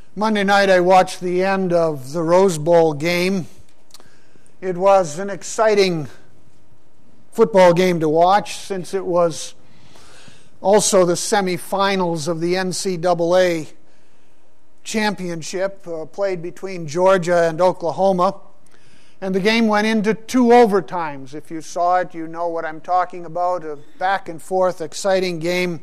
Monday night I watched the end of the Rose Bowl game. It was an exciting football game to watch since it was also the semifinals of the NCAA championship played between Georgia and Oklahoma. And the game went into 2 overtimes. If you saw it, you know what I'm talking about. A back and forth, exciting game.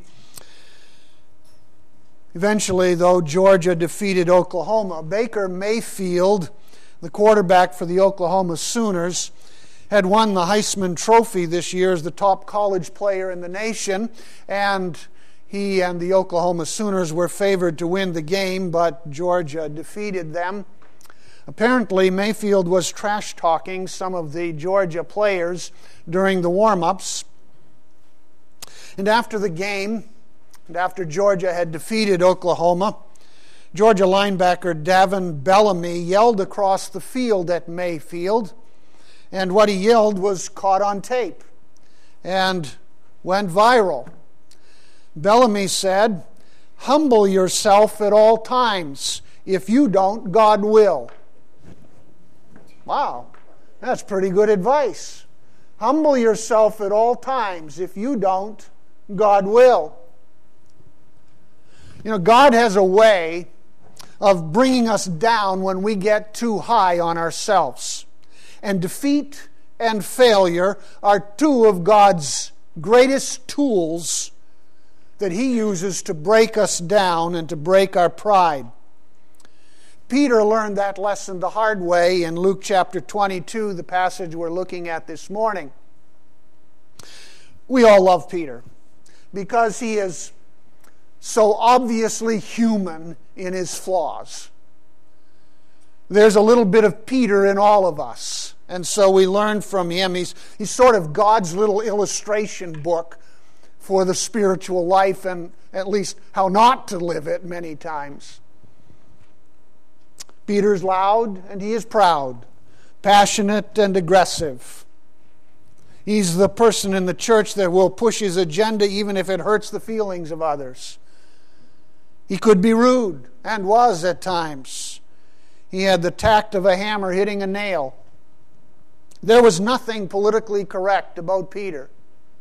Eventually, though, Georgia defeated Oklahoma. Baker Mayfield, the quarterback for the Oklahoma Sooners, had won the Heisman Trophy this year as the top college player in the nation, and he and the Oklahoma Sooners were favored to win the game, but Georgia defeated them. Apparently, Mayfield was trash-talking some of the Georgia players during the warm-ups. And after the game, and after Georgia had defeated Oklahoma, Georgia linebacker Davin Bellamy yelled across the field at Mayfield, and what he yelled was caught on tape and went viral. Bellamy said, "Humble yourself at all times. If you don't, God will." Wow, that's pretty good advice. Humble yourself at all times. If you don't, God will. You know, God has a way of bringing us down when we get too high on ourselves. And defeat and failure are 2 of God's greatest tools that He uses to break us down and to break our pride. Peter learned that lesson the hard way in Luke chapter 22, the passage we're looking at this morning. We all love Peter because he is so obviously human in his flaws. There's a little bit of Peter in all of us, and so we learn from him. He's sort of God's little illustration book for the spiritual life and at least how not to live it many times. Peter's loud and he is proud, passionate and aggressive. He's the person in the church that will push his agenda even if it hurts the feelings of others. He could be rude, and was at times. He had the tact of a hammer hitting a nail. There was nothing politically correct about Peter.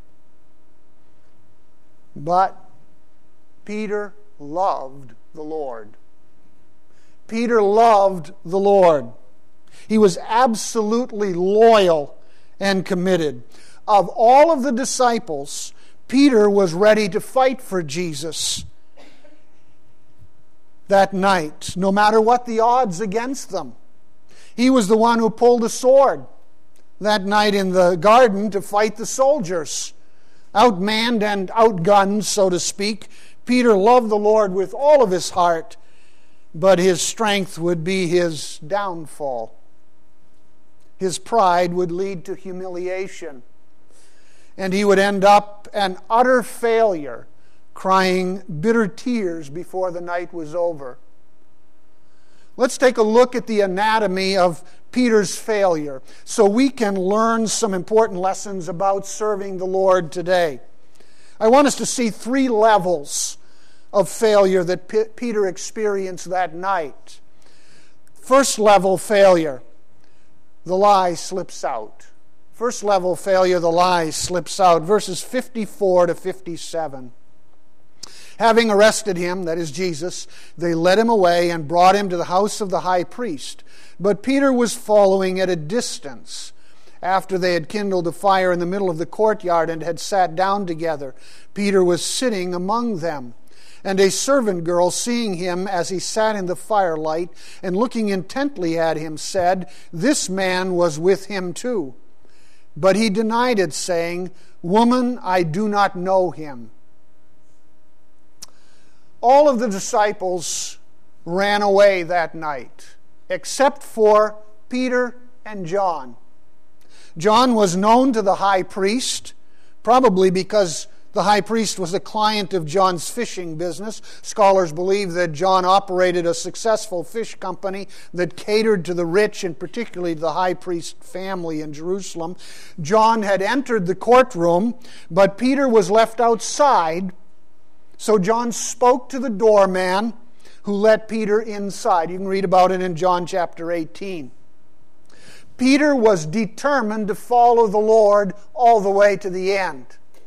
But Peter loved the Lord. Peter loved the Lord. He was absolutely loyal and committed. Of all of the disciples, Peter was ready to fight for Jesus that night, no matter what the odds against them. He was the one who pulled a sword that night in the garden to fight the soldiers. Outmanned and outgunned, so to speak, Peter loved the Lord with all of his heart, but his strength would be his downfall. His pride would lead to humiliation, and he would end up an utter failure, crying bitter tears before the night was over. Let's take a look at the anatomy of Peter's failure so we can learn some important lessons about serving the Lord today. I want us to see 3 levels of failure that Peter experienced that night. First level failure, the lie slips out. First level failure, the lie slips out. Verses 54 to 57. Having arrested him, that is Jesus, they led him away and brought him to the house of the high priest. But Peter was following at a distance. After they had kindled a fire in the middle of the courtyard and had sat down together, Peter was sitting among them. And a servant girl, seeing him as he sat in the firelight and looking intently at him, said, "This man was with him too." But he denied it, saying, "Woman, I do not know him." All of the disciples ran away that night, except for Peter and John. John was known to the high priest, probably because the high priest was a client of John's fishing business. Scholars believe that John operated a successful fish company that catered to the rich and particularly the high priest family in Jerusalem. John had entered the courtroom, but Peter was left outside. So John spoke to the doorman, who let Peter inside. You can read about it in John chapter 18. Peter was determined to follow the Lord all the way to the end.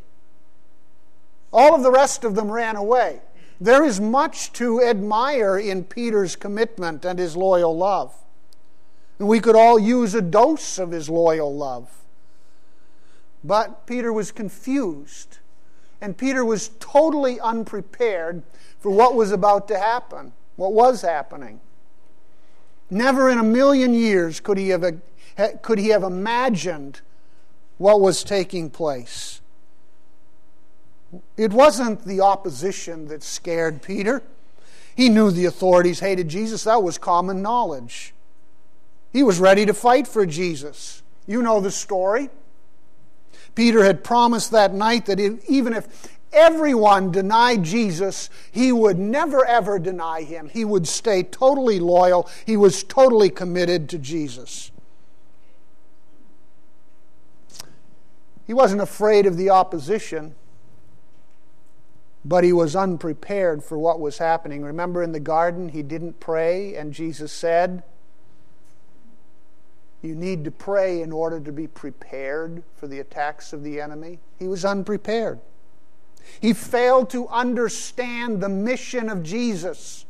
All of the rest of them ran away. There is much to admire in Peter's commitment and his loyal love. And we could all use a dose of his loyal love. But Peter was confused. And Peter was totally unprepared for what was about to happen, what was happening. Never in a million years could he have imagined what was taking place. It wasn't the opposition that scared Peter. He knew the authorities hated Jesus. That was common knowledge. He was ready to fight for Jesus. You know the story. Peter had promised that night that even if everyone denied Jesus, he would never ever deny him. He would stay totally loyal. He was totally committed to Jesus. He wasn't afraid of the opposition, but he was unprepared for what was happening. Remember in the garden, he didn't pray, and Jesus said, you need to pray in order to be prepared for the attacks of the enemy. He was unprepared. He failed to understand the mission of Jesus.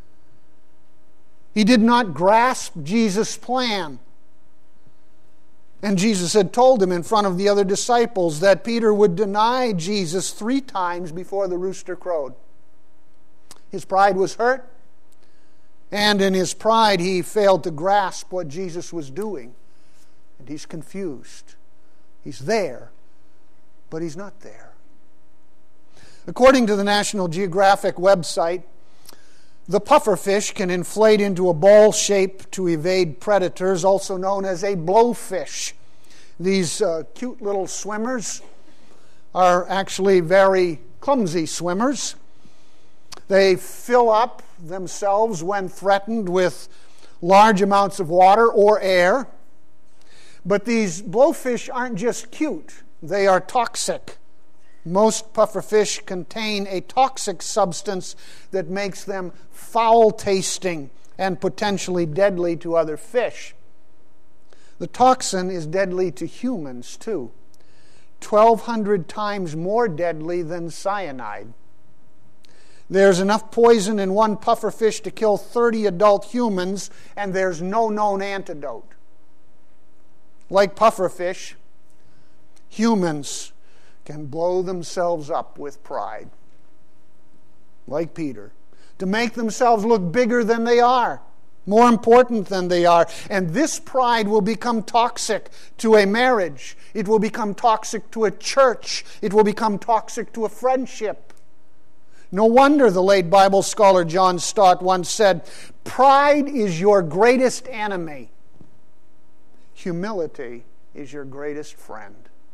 He did not grasp Jesus' plan. And Jesus had told him in front of the other disciples that Peter would deny Jesus 3 times before the rooster crowed. His pride was hurt. And in his pride, he failed to grasp what Jesus was doing. And he's confused. He's there, but he's not there. According to the National Geographic website, the pufferfish can inflate into a ball shape to evade predators, also known as a blowfish. These cute little swimmers are actually very clumsy swimmers. They fill up themselves when threatened with large amounts of water or air. But these blowfish aren't just cute. They are toxic. Most pufferfish contain a toxic substance that makes them foul-tasting and potentially deadly to other fish. The toxin is deadly to humans, too. 1,200 times more deadly than cyanide. There's enough poison in one pufferfish to kill 30 adult humans, and there's no known antidote. Like pufferfish, humans can blow themselves up with pride, like Peter, to make themselves look bigger than they are, more important than they are. And this pride will become toxic to a marriage. It will become toxic to a church. It will become toxic to a friendship. No wonder the late Bible scholar John Stott once said, pride is your greatest enemy. Humility is your greatest friend.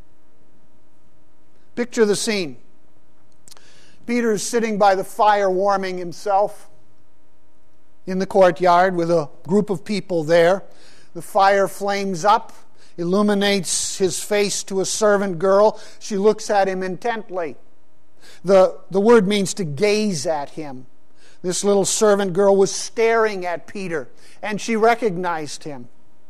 Picture the scene. Peter's sitting by the fire warming himself in the courtyard with a group of people there. The fire flames up, illuminates his face to a servant girl. She looks at him intently. The word means to gaze at him. This little servant girl was staring at Peter, and she recognized him.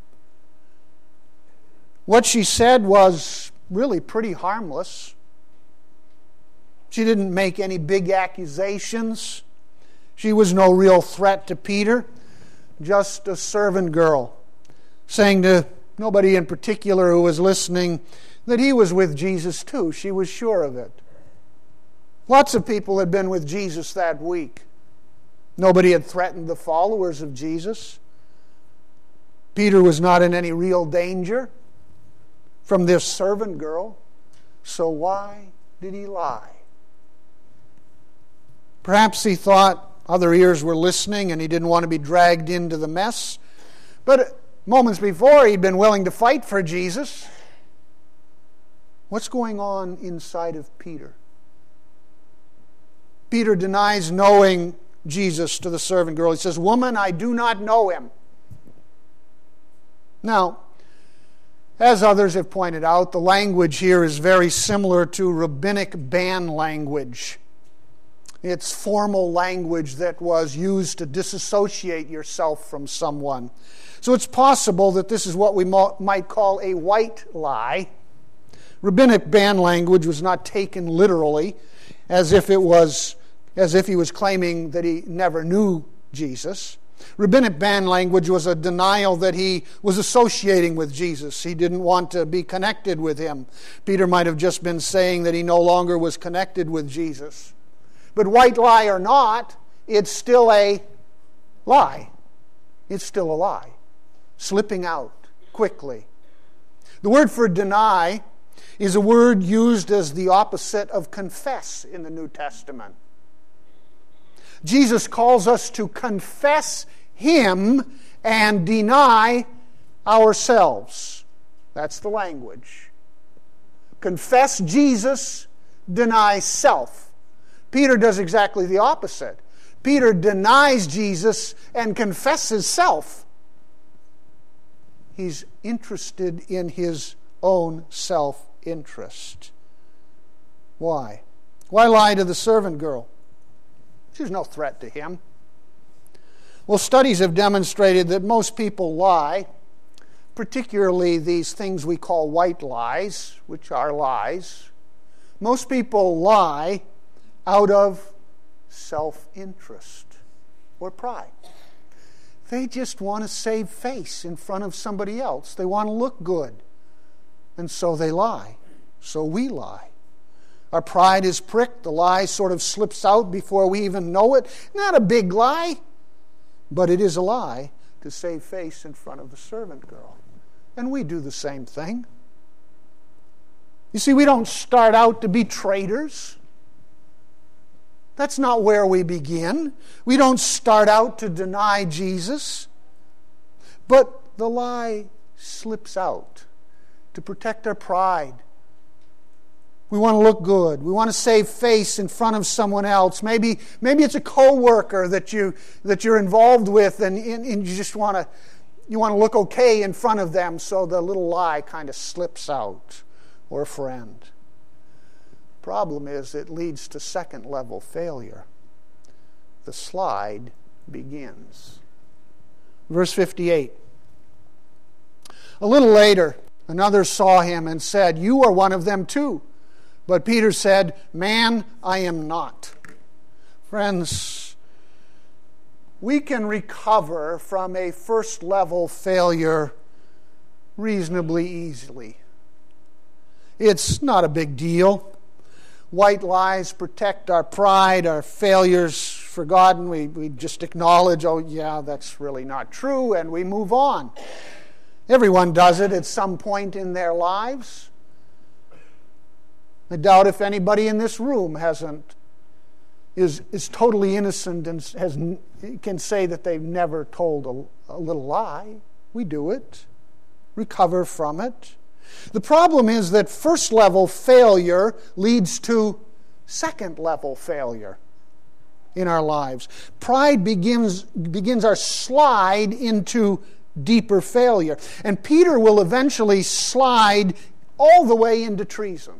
What she said was really pretty harmless. She didn't make any big accusations. She was no real threat to Peter, just a servant girl, saying to nobody in particular who was listening that he was with Jesus too. She was sure of it. Lots of people had been with Jesus that week. Nobody had threatened the followers of Jesus. Peter was not in any real danger from this servant girl. So why did he lie? Perhaps he thought other ears were listening and he didn't want to be dragged into the mess. But moments before, he'd been willing to fight for Jesus. What's going on inside of Peter? Peter denies knowing Jesus to the servant girl. He says, "Woman, I do not know him." Now, as others have pointed out, the language here is very similar to rabbinic ban language. It's formal language that was used to disassociate yourself from someone. So it's possible that this is what we might call a white lie. Rabbinic band language was not taken literally, as if he was claiming that he never knew Jesus. Rabbinic band language was a denial that he was associating with Jesus. He didn't want to be connected with him. Peter might have just been saying that he no longer was connected with Jesus. But white lie or not, it's still a lie. It's still a lie. Slipping out quickly. The word for deny is a word used as the opposite of confess in the New Testament. Jesus calls us to confess Him and deny ourselves. That's the language. Confess Jesus, deny self. Peter does exactly the opposite. Peter denies Jesus and confesses self. He's interested in his own self-interest. Why? Why lie to the servant girl? She's no threat to him. Well, studies have demonstrated that most people lie, particularly these things we call white lies, which are lies. Most people lie out of self-interest or pride. They just want to save face in front of somebody else. They want to look good. And so they lie. So we lie. Our pride is pricked. The lie sort of slips out before we even know it. Not a big lie, but it is a lie to save face in front of the servant girl. And we do the same thing. You see, we don't start out to be traitors. That's not where we begin. We don't start out to deny Jesus. But the lie slips out to protect our pride. We want to look good. We want to save face in front of someone else. Maybe it's a coworker that you're involved with, and you just want to look okay in front of them, so the little lie kind of slips out, or a friend. Problem is, it leads to second-level failure. The slide begins. Verse 58. A little later, another saw him and said, "You are one of them too." But Peter said, "Man, I am not." Friends, we can recover from a first-level failure reasonably easily. It's not a big deal. White lies protect our pride, our failures forgotten. We just acknowledge, oh yeah, that's really not true, and we move on. Everyone does it at some point in their lives. I doubt if anybody in this room is totally innocent and can say that they've never told a little lie. We do it. Recover from it. The problem is that first-level failure leads to second-level failure in our lives. Pride begins our slide into deeper failure. And Peter will eventually slide all the way into treason.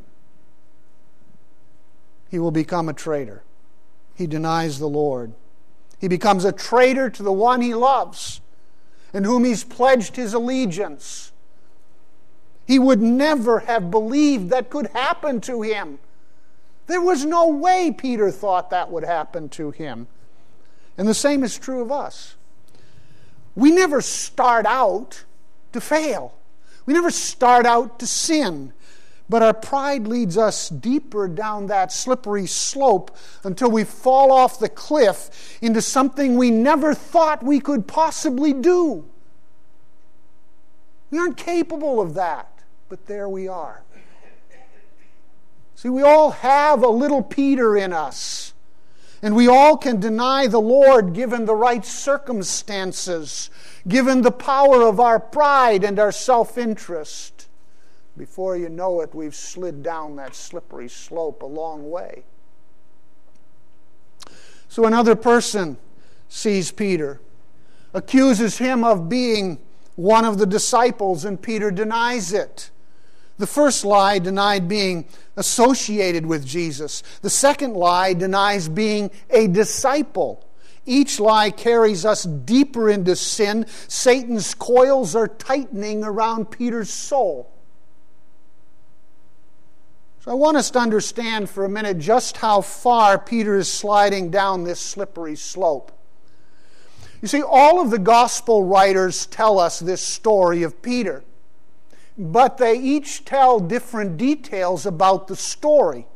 He will become a traitor. He denies the Lord. He becomes a traitor to the one he loves and whom he's pledged his allegiance. He would never have believed that could happen to him. There was no way Peter thought that would happen to him. And the same is true of us. We never start out to fail. We never start out to sin. But our pride leads us deeper down that slippery slope until we fall off the cliff into something we never thought we could possibly do. We aren't capable of that, but there we are. See, we all have a little Peter in us. And we all can deny the Lord given the right circumstances, given the power of our pride and our self-interest. Before you know it, we've slid down that slippery slope a long way. So another person sees Peter, accuses him of being one of the disciples, and Peter denies it. The first lie denied being associated with Jesus. The second lie denies being a disciple. Each lie carries us deeper into sin. Satan's coils are tightening around Peter's soul. So I want us to understand for a minute just how far Peter is sliding down this slippery slope. You see, all of the gospel writers tell us this story of Peter, but they each tell different details about the story.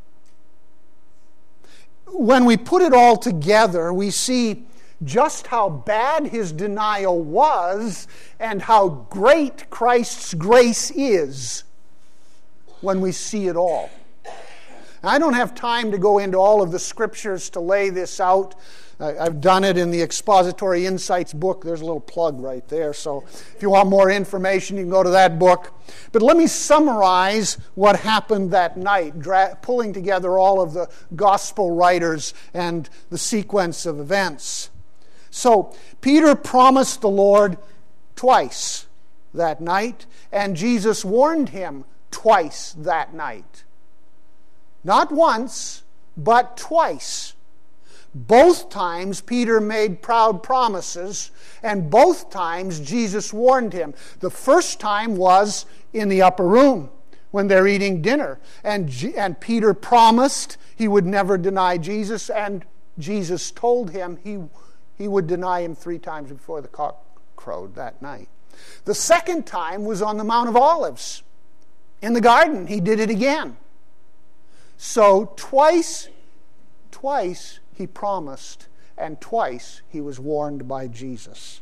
When we put it all together, we see just how bad his denial was and how great Christ's grace is when we see it all. Now, I don't have time to go into all of the scriptures to lay this out. I've done it in the Expository Insights book. There's a little plug right there. So if you want more information, you can go to that book. But let me summarize what happened that night, pulling together all of the gospel writers and the sequence of events. So Peter promised the Lord twice that night, and Jesus warned him twice that night. Not once, but twice. Both times Peter made proud promises, and both times Jesus warned him. The first time was in the upper room when they're eating dinner, and Peter promised he would never deny Jesus, and Jesus told him he would deny him 3 times before the cock crowed that night. The second time was on the Mount of Olives. In the garden, he did it again. So twice he promised, and twice he was warned by Jesus.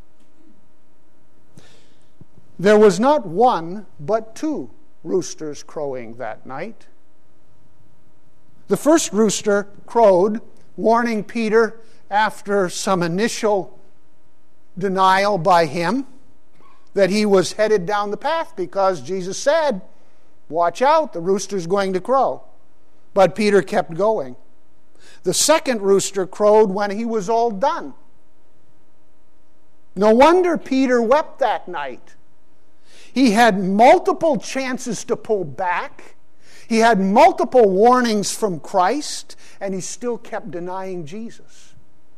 There was not one, but 2 roosters crowing that night. The first rooster crowed, warning Peter after some initial denial by him that he was headed down the path, because Jesus said, "Watch out, the rooster's going to crow." But Peter kept going. The second rooster crowed when he was all done. No wonder Peter wept that night. He had multiple chances to pull back. He had multiple warnings from Christ, and he still kept denying Jesus.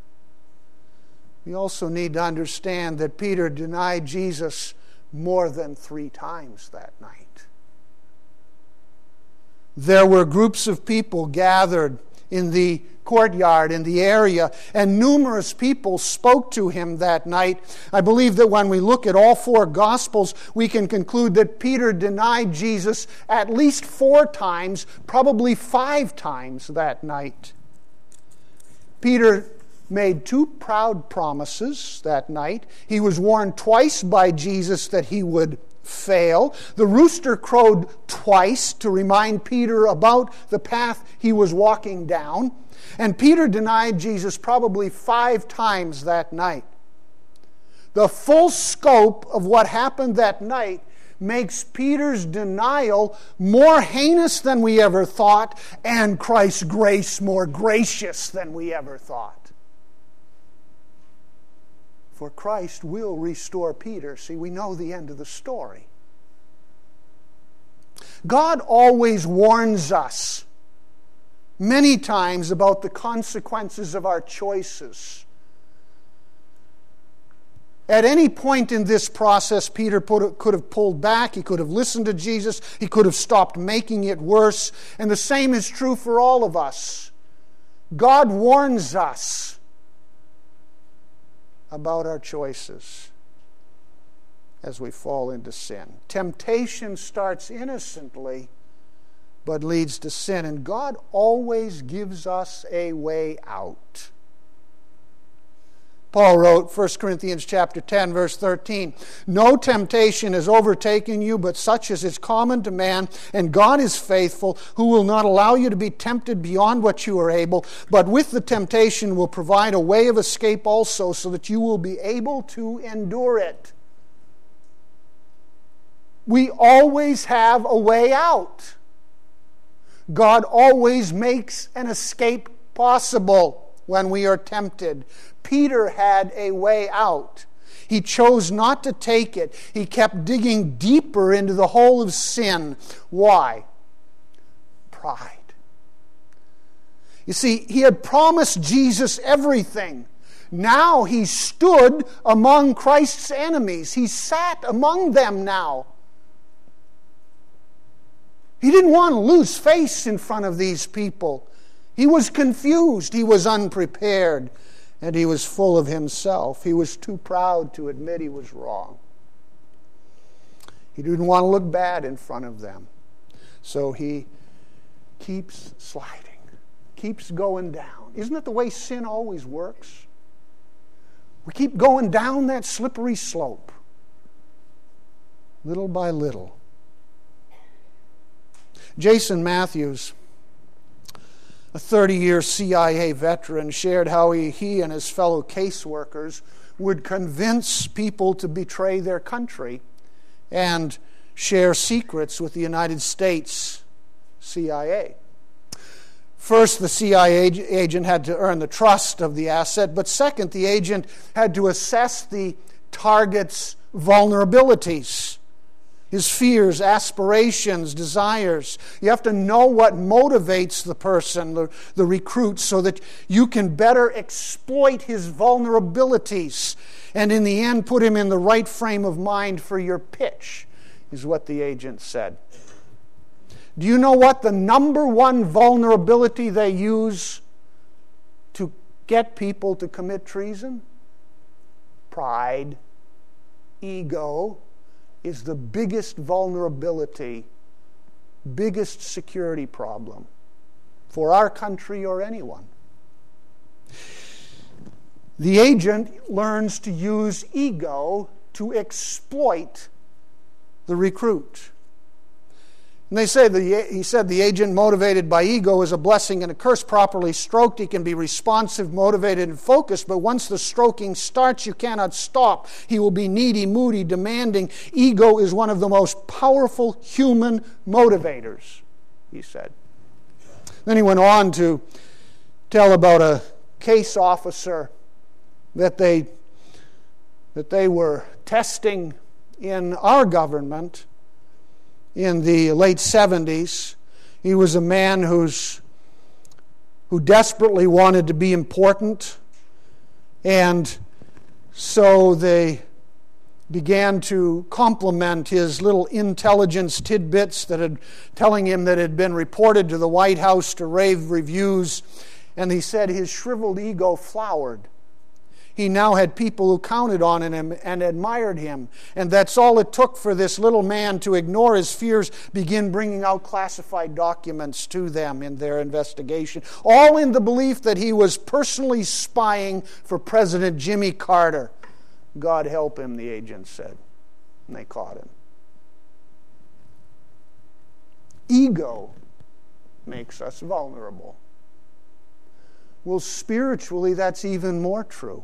We also need to understand that Peter denied Jesus more than 3 times that night. There were groups of people gathered in the courtyard, in the area, and numerous people spoke to him that night. I believe that when we look at all 4 Gospels, we can conclude that Peter denied Jesus at least 4 times, probably 5 times that night. Peter made 2 proud promises that night. He was warned twice by Jesus that he would fail. The rooster crowed twice to remind Peter about the path he was walking down. And Peter denied Jesus probably 5 times that night. The full scope of what happened that night makes Peter's denial more heinous than we ever thought, and Christ's grace more gracious than we ever thought. For Christ will restore Peter. See, we know the end of the story. God always warns us many times about the consequences of our choices. At any point in this process, Peter could have pulled back. He could have listened to Jesus. He could have stopped making it worse. And the same is true for all of us. God warns us about our choices as we fall into sin. Temptation starts innocently, but leads to sin. And God always gives us a way out. Paul wrote, 1 Corinthians chapter 10, verse 13, "No temptation has overtaken you, but such as is common to man, and God is faithful, who will not allow you to be tempted beyond what you are able, but with the temptation will provide a way of escape also, so that you will be able to endure it." We always have a way out. God always makes an escape possible when we are tempted. Peter had a way out. He chose not to take it. He kept digging deeper into the hole of sin. Why? Pride. You see, he had promised Jesus everything. Now he stood among Christ's enemies. He sat among them now. He didn't want to lose face in front of these people. He was confused. He was unprepared. And he was full of himself. He was too proud to admit he was wrong. He didn't want to look bad in front of them. So he keeps sliding, keeps going down. Isn't that the way sin always works? We keep going down that slippery slope, little by little. Jason Matthews, a 30-year CIA veteran, shared how he and his fellow caseworkers would convince people to betray their country and share secrets with the United States CIA. First, the CIA agent had to earn the trust of the asset, but second, the agent had to assess the target's vulnerabilities, his fears, aspirations, desires. You have to know what motivates the person, the recruit, so that you can better exploit his vulnerabilities and in the end put him in the right frame of mind for your pitch, is what the agent said. Do you know what the number one vulnerability they use to get people to commit treason? Pride, ego, is the biggest vulnerability, biggest security problem for our country or anyone. The agent learns to use ego to exploit the recruit. And he said the agent motivated by ego is a blessing and a curse. Properly stroked, he can be responsive, motivated, and focused, but once the stroking starts, you cannot stop. He will be needy, moody, demanding. Ego is one of the most powerful human motivators, he said. Then he went on to tell about a case officer that they were testing in our government in the late 70s. He was a man who desperately wanted to be important, and so they began to compliment his little intelligence tidbits telling him that had been reported to the White House to rave reviews, and he said his shriveled ego flowered. He now had people who counted on him and admired him. And that's all it took for this little man to ignore his fears, begin bringing out classified documents to them in their investigation. All in the belief that he was personally spying for President Jimmy Carter. God help him, the agent said. And they caught him. Ego makes us vulnerable. Well, spiritually, that's even more true.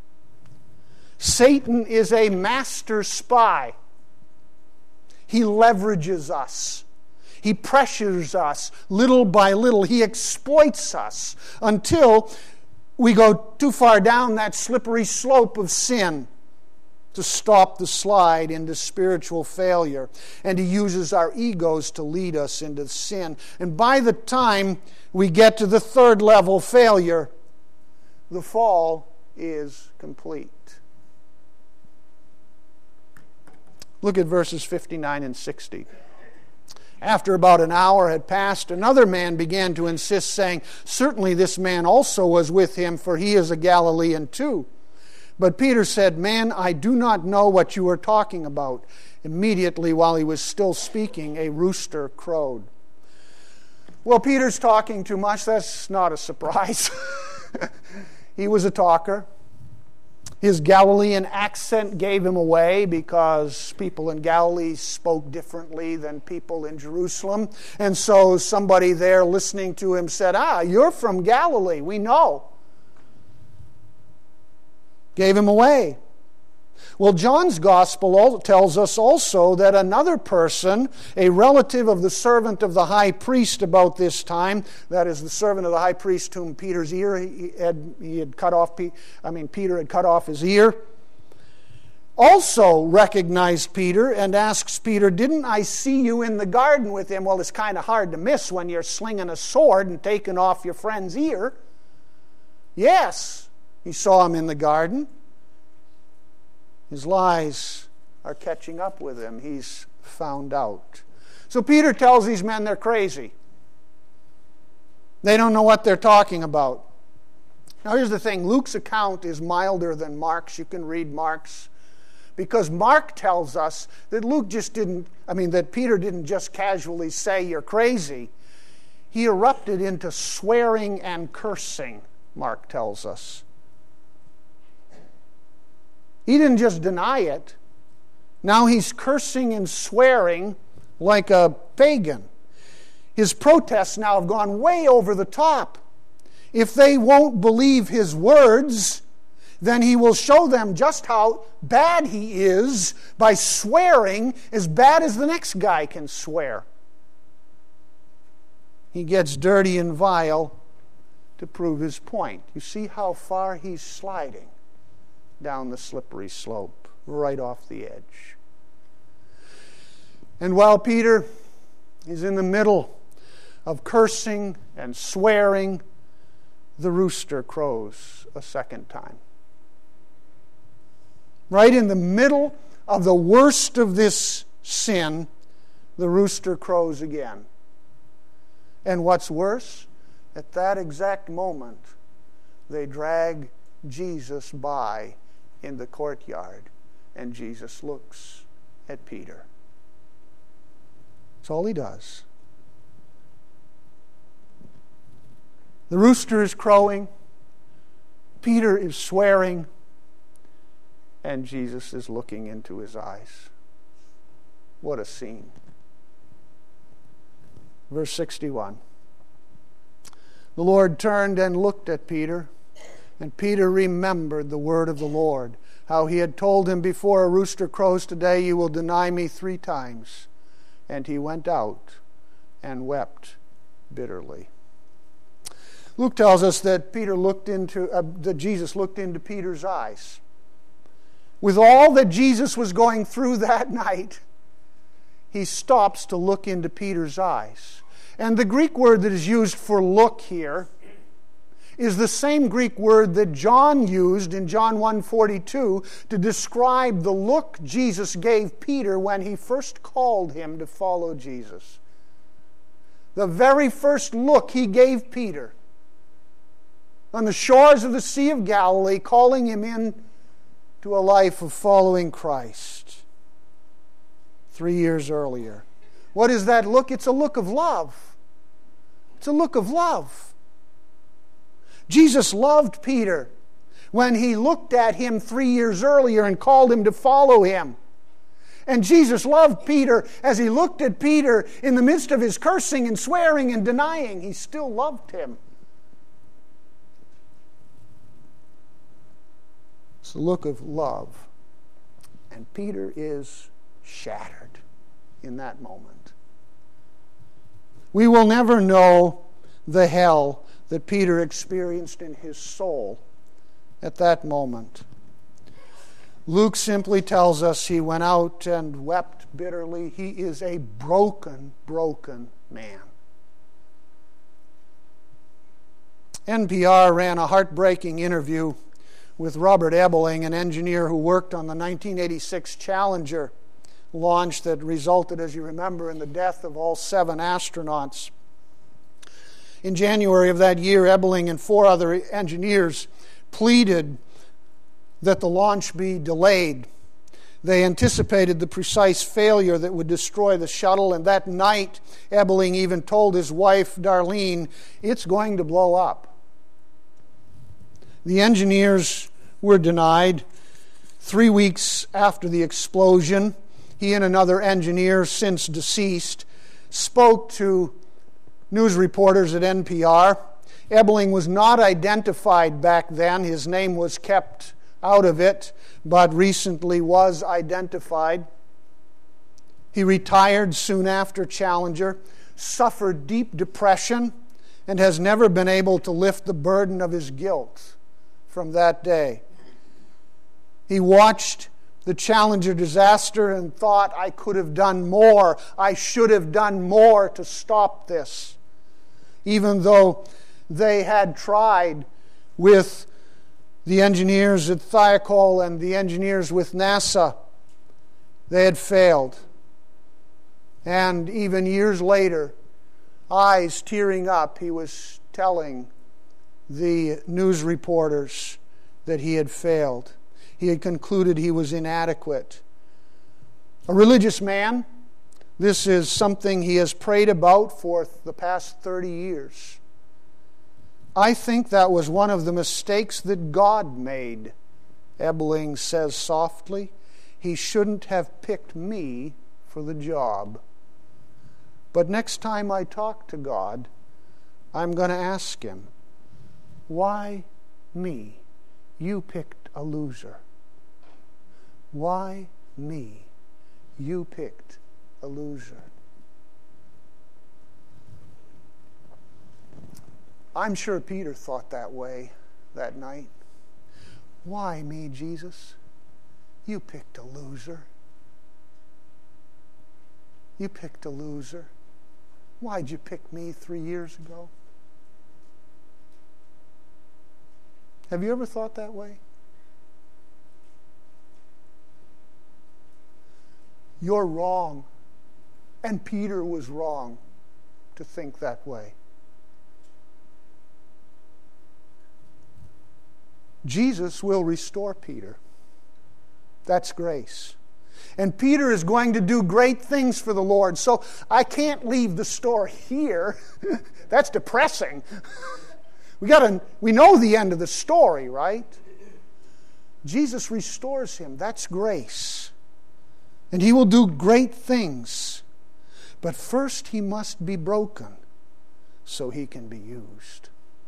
Satan is a master spy. He leverages us. He pressures us little by little. He exploits us until we go too far down that slippery slope of sin to stop the slide into spiritual failure. And he uses our egos to lead us into sin. And by the time we get to the third level failure, the fall is complete. Look at verses 59 and 60. After about an hour had passed, another man began to insist, saying, "Certainly this man also was with him, for he is a Galilean too." But Peter said, "Man, I do not know what you are talking about." Immediately, while he was still speaking, a rooster crowed. Well, Peter's talking too much. That's not a surprise. He was a talker. His Galilean accent gave him away because people in Galilee spoke differently than people in Jerusalem. And so somebody there listening to him said, "You're from Galilee, we know." Gave him away. Well, John's gospel tells us also that another person, a relative of the servant of the high priest about this time, that is the servant of the high priest whom Peter's ear Peter had cut off his ear. also recognized Peter and asks Peter, "Didn't I see you in the garden with him?" Well, it's kind of hard to miss when you're slinging a sword and taking off your friend's ear. Yes, he saw him in the garden. His lies are catching up with him. He's found out. So Peter tells these men they're crazy. They don't know what they're talking about. Now here's the thing. Luke's account is milder than Mark's. You can read Mark's. Because Mark tells us that that Peter didn't just casually say you're crazy. He erupted into swearing and cursing, Mark tells us. He didn't just deny it. Now he's cursing and swearing like a pagan. His protests now have gone way over the top. If they won't believe his words, then he will show them just how bad he is by swearing as bad as the next guy can swear. He gets dirty and vile to prove his point. You see how far he's sliding down the slippery slope, right off the edge. And while Peter is in the middle of cursing and swearing, the rooster crows a second time. Right in the middle of the worst of this sin, the rooster crows again. And what's worse, at that exact moment, they drag Jesus by in the courtyard, and Jesus looks at Peter. That's all he does. The rooster is crowing, Peter is swearing, and Jesus is looking into his eyes. What a scene. Verse 61. The Lord turned and looked at Peter, and Peter remembered the word of the Lord, how he had told him, "Before a rooster crows today, you will deny me 3 times." And he went out and wept bitterly. Luke tells us that Jesus looked into Peter's eyes. With all that Jesus was going through that night, he stops to look into Peter's eyes. And the Greek word that is used for look here is the same Greek word that John used in John 1:42 to describe the look Jesus gave Peter when he first called him to follow Jesus. The very first look he gave Peter on the shores of the Sea of Galilee, calling him in to a life of following Christ 3 years earlier. What is that look? It's a look of love. It's a look of love. Jesus loved Peter when he looked at him 3 years earlier and called him to follow him. And Jesus loved Peter as he looked at Peter in the midst of his cursing and swearing and denying. He still loved him. It's the look of love. And Peter is shattered in that moment. We will never know the hell that Peter experienced in his soul at that moment. Luke simply tells us he went out and wept bitterly. He is a broken, broken man. NPR ran a heartbreaking interview with Robert Ebeling, an engineer who worked on the 1986 Challenger launch that resulted, as you remember, in the death of all 7 astronauts. In January of that year, Ebeling and 4 other engineers pleaded that the launch be delayed. They anticipated the precise failure that would destroy the shuttle, and that night, Ebeling even told his wife, Darlene, "It's going to blow up." The engineers were denied. 3 weeks after the explosion, he and another engineer, since deceased, spoke to news reporters at NPR. Ebeling was not identified back then. His name was kept out of it, but recently was identified. He retired soon after Challenger, suffered deep depression, and has never been able to lift the burden of his guilt from that day. He watched the Challenger disaster and thought, I could have done more. I should have done more to stop this. Even though they had tried with the engineers at Thiokol and the engineers with NASA, they had failed. And even years later, eyes tearing up, he was telling the news reporters that he had failed. He had concluded he was inadequate. A religious man, this is something he has prayed about for the past 30 years. I think that was one of the mistakes that God made. Ebeling says softly, He shouldn't have picked me for the job. But next time I talk to God, I'm going to ask Him, why me? You picked a loser. Why me? You picked a loser. I'm sure Peter thought that way that night. Why me, Jesus? You picked a loser. You picked a loser. Why'd you pick me 3 years ago? Have you ever thought that way? You're wrong. And Peter was wrong to think that way. Jesus will restore Peter. That's grace. And Peter is going to do great things for the Lord. So I can't leave the story here. That's depressing. We know the end of the story, right? Jesus restores him. That's grace. And he will do great things. But first he must be broken so he can be used.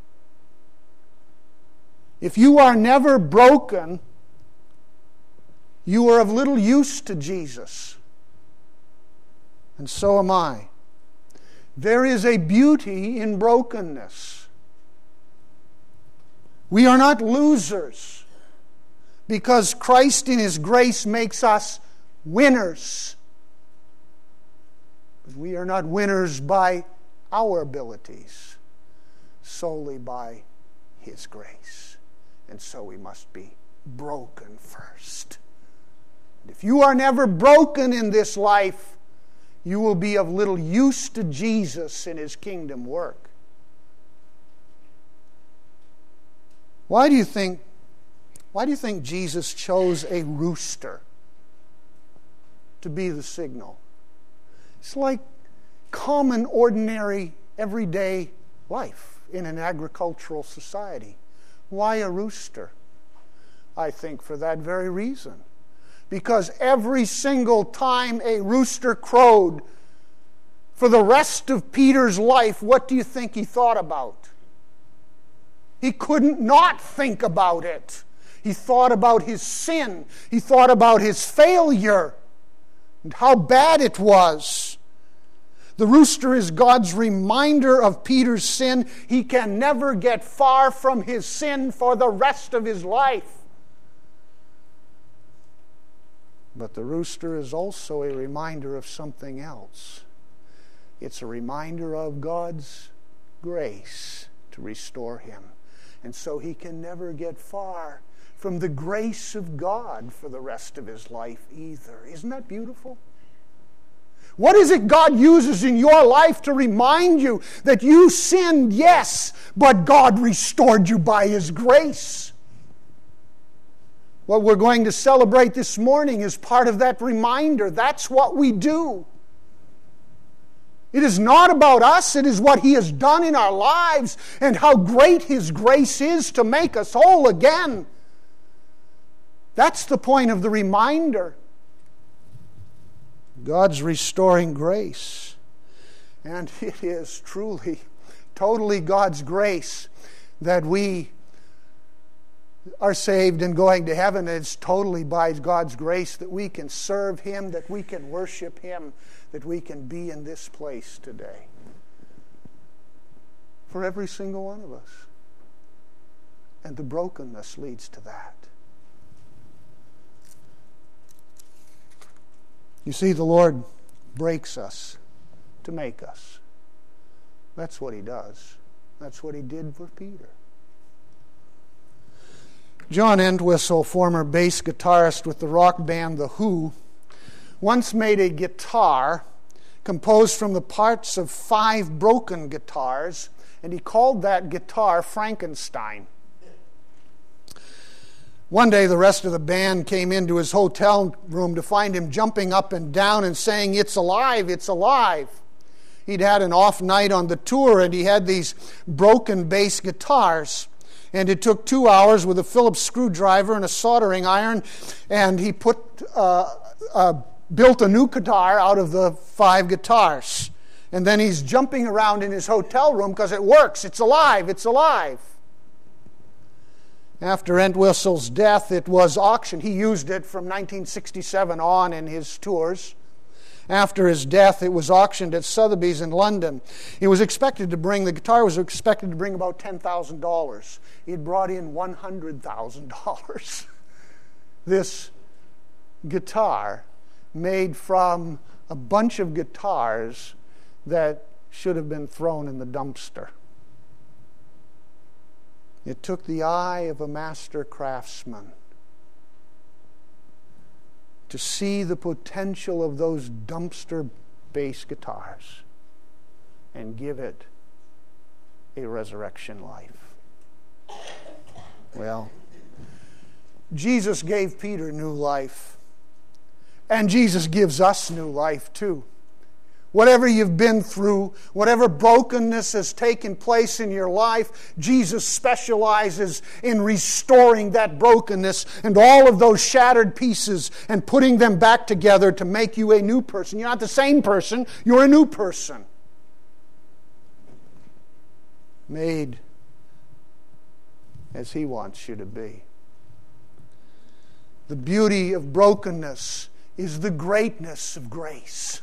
If you are never broken, you are of little use to Jesus. And so am I. There is a beauty in brokenness. We are not losers because Christ in His grace makes us winners. But we are not winners by our abilities, solely by His grace. And so we must be broken first. And if you are never broken in this life, you will be of little use to Jesus in His kingdom work. Why do you think Jesus chose a rooster to be the signal? It's like common, ordinary, everyday life in an agricultural society. Why a rooster? I think for that very reason. Because every single time a rooster crowed, for the rest of Peter's life, what do you think he thought about? He couldn't not think about it. He thought about his sin. He thought about his failure and how bad it was. The rooster is God's reminder of Peter's sin. He can never get far from his sin for the rest of his life. But the rooster is also a reminder of something else. It's a reminder of God's grace to restore him. And so he can never get far from the grace of God for the rest of his life either. Isn't that beautiful? What is it God uses in your life to remind you that you sinned, yes, but God restored you by His grace? What we're going to celebrate this morning is part of that reminder. That's what we do. It is not about us. It is what He has done in our lives and how great His grace is to make us whole again. That's the point of the reminder. God's restoring grace. And it is truly, totally God's grace that we are saved and going to heaven. It's totally by God's grace that we can serve Him, that we can worship Him, that we can be in this place today. For every single one of us. And the brokenness leads to that. You see, the Lord breaks us to make us. That's what He does. That's what He did for Peter. John Entwistle, former bass guitarist with the rock band The Who, once made a guitar composed from the parts of 5 broken guitars, and he called that guitar Frankenstein. One day the rest of the band came into his hotel room to find him jumping up and down and saying, "It's alive, it's alive." He'd had an off night on the tour, and he had these broken bass guitars. And it took 2 hours with a Phillips screwdriver and a soldering iron, and he built a new guitar out of the 5 guitars. And then he's jumping around in his hotel room because it works. It's alive, it's alive. After Entwistle's death, it was auctioned. He used it from 1967 on in his tours. After his death, it was auctioned at Sotheby's in London. The guitar was expected to bring about $10,000. He had brought in $100,000. This guitar made from a bunch of guitars that should have been thrown in the dumpster. It took the eye of a master craftsman to see the potential of those dumpster bass guitars and give it a resurrection life. Well, Jesus gave Peter new life, and Jesus gives us new life too. Whatever you've been through, whatever brokenness has taken place in your life, Jesus specializes in restoring that brokenness and all of those shattered pieces and putting them back together to make you a new person. You're not the same person, you're a new person. Made as He wants you to be. The beauty of brokenness is the greatness of grace.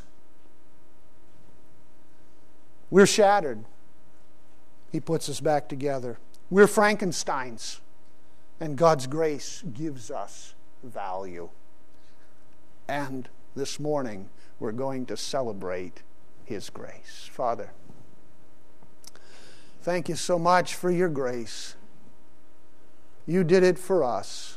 We're shattered. He puts us back together. We're Frankensteins. And God's grace gives us value. And this morning, we're going to celebrate His grace. Father, thank you so much for your grace. You did it for us.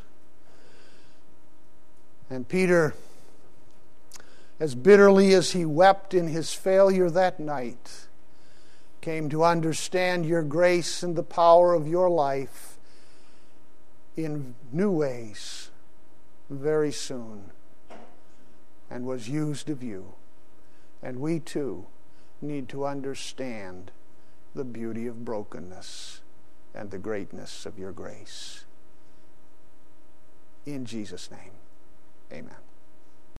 And Peter, as bitterly as he wept in his failure that night, came to understand your grace and the power of your life in new ways very soon, and was used of you. And we too need to understand the beauty of brokenness and the greatness of your grace. In Jesus' name, amen.